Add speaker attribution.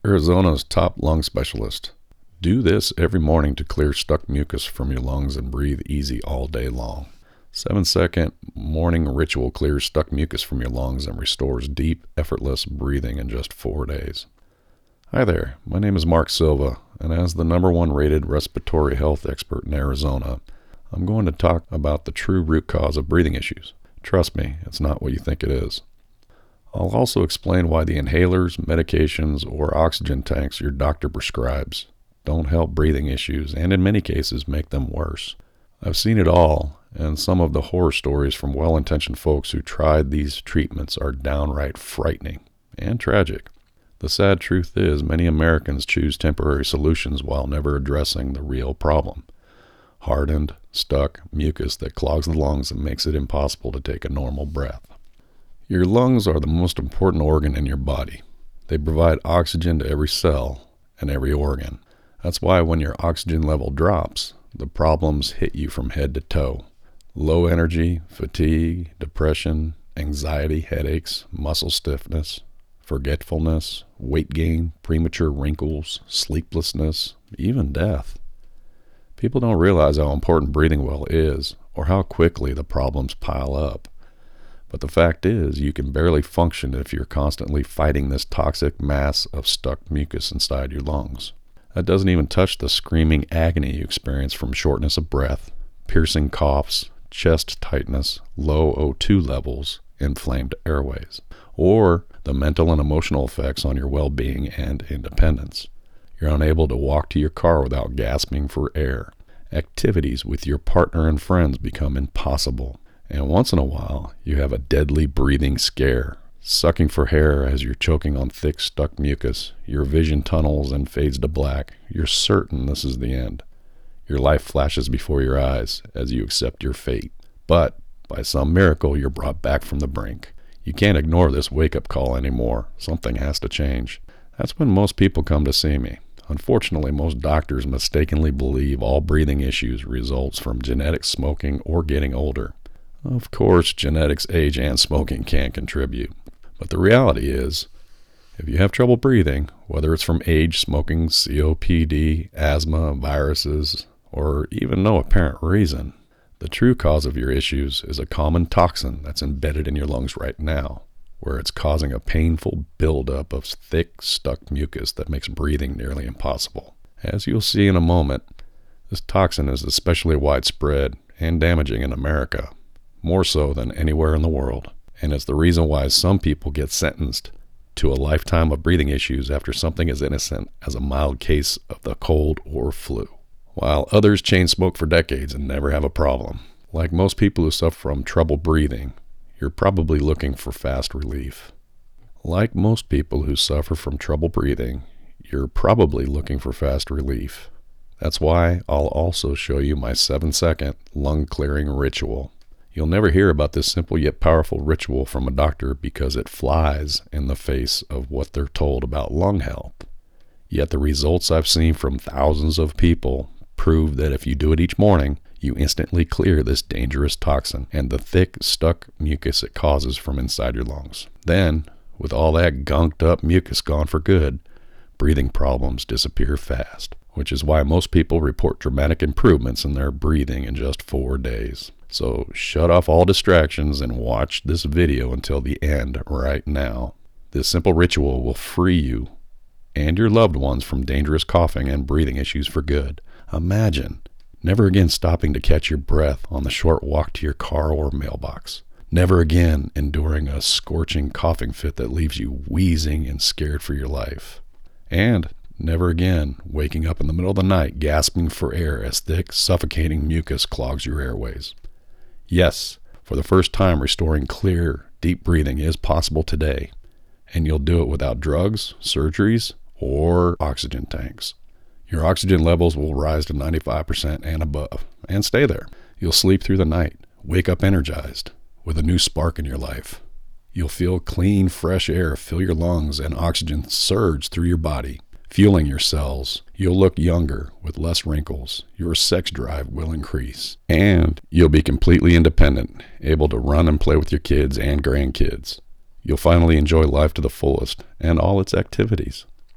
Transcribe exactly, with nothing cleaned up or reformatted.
Speaker 1: Arizona's top lung specialist. Do this every morning to clear stuck mucus from your lungs and breathe easy all day long. seven second morning ritual clears stuck mucus from your lungs and restores deep, effortless breathing in just four days. Hi there, my name is Mark Silva, and as the number one rated respiratory health expert in Arizona, I'm going to talk about the true root cause of breathing issues. Trust me, it's not what you think it is. I'll also explain why the inhalers, medications, or oxygen tanks your doctor prescribes don't help breathing issues, and in many cases make them worse. I've seen it all, and some of the horror stories from well-intentioned folks who tried these treatments are downright frightening and tragic. The sad truth is many Americans choose temporary solutions while never addressing the real problem. Hardened, stuck mucus that clogs the lungs and makes it impossible to take a normal breath. Your lungs are the most important organ in your body. They provide oxygen to every cell and every organ. That's why when your oxygen level drops, the problems hit you from head to toe. Low energy, fatigue, depression, anxiety, headaches, muscle stiffness, forgetfulness, weight gain, premature wrinkles, sleeplessness, even death. People don't realize how important breathing well is or how quickly the problems pile up. But the fact is, you can barely function if you're constantly fighting this toxic mass of stuck mucus inside your lungs. That doesn't even touch the screaming agony you experience from shortness of breath, piercing coughs, chest tightness, low O two levels, inflamed airways, or the mental and emotional effects on your well-being and independence. You're unable to walk to your car without gasping for air. Activities with your partner and friends become impossible. And once in a while, you have a deadly breathing scare, sucking for air as you're choking on thick, stuck mucus. Your vision tunnels and fades to black. You're certain this is the end. Your life flashes before your eyes as you accept your fate. But by some miracle, you're brought back from the brink. You can't ignore this wake-up call anymore. Something has to change. That's when most people come to see me. Unfortunately, most doctors mistakenly believe all breathing issues results from genetic smoking or getting older. Of course, genetics, age, and smoking can contribute. But the reality is, if you have trouble breathing, whether it's from age, smoking, C O P D, asthma, viruses, or even no apparent reason, the true cause of your issues is a common toxin that's embedded in your lungs right now, where it's causing a painful buildup of thick, stuck mucus that makes breathing nearly impossible. As you'll see in a moment, this toxin is especially widespread and damaging in America, more so than anywhere in the world, and it's the reason why some people get sentenced to a lifetime of breathing issues after something as innocent as a mild case of the cold or flu, while others chain smoke for decades and never have a problem. Like most people who suffer from trouble breathing, you're probably looking for fast relief. Like most people who suffer from trouble breathing, you're probably looking for fast relief. That's why I'll also show you my seven second lung clearing ritual. You'll never hear about this simple yet powerful ritual from a doctor because it flies in the face of what they're told about lung health. Yet the results I've seen from thousands of people prove that if you do it each morning, you instantly clear this dangerous toxin and the thick, stuck mucus it causes from inside your lungs. Then, with all that gunked up mucus gone for good, breathing problems disappear fast, which is why most people report dramatic improvements in their breathing in just four days. So shut off all distractions and watch this video until the end right now. This simple ritual will free you and your loved ones from dangerous coughing and breathing issues for good. Imagine never again stopping to catch your breath on the short walk to your car or mailbox. Never again enduring a scorching coughing fit that leaves you wheezing and scared for your life. And never again waking up in the middle of the night gasping for air as thick, suffocating mucus clogs your airways. Yes, for the first time, restoring clear, deep breathing is possible today, and you'll do it without drugs, surgeries, or oxygen tanks. Your oxygen levels will rise to ninety-five percent and above, and stay there. You'll sleep through the night, wake up energized, with a new spark in your life. You'll feel clean, fresh air fill your lungs and oxygen surge through your body, fueling your cells. You'll look younger with less wrinkles. Your sex drive will increase. And you'll be completely independent, able to run and play with your kids and grandkids. You'll finally enjoy life to the fullest and all its activities.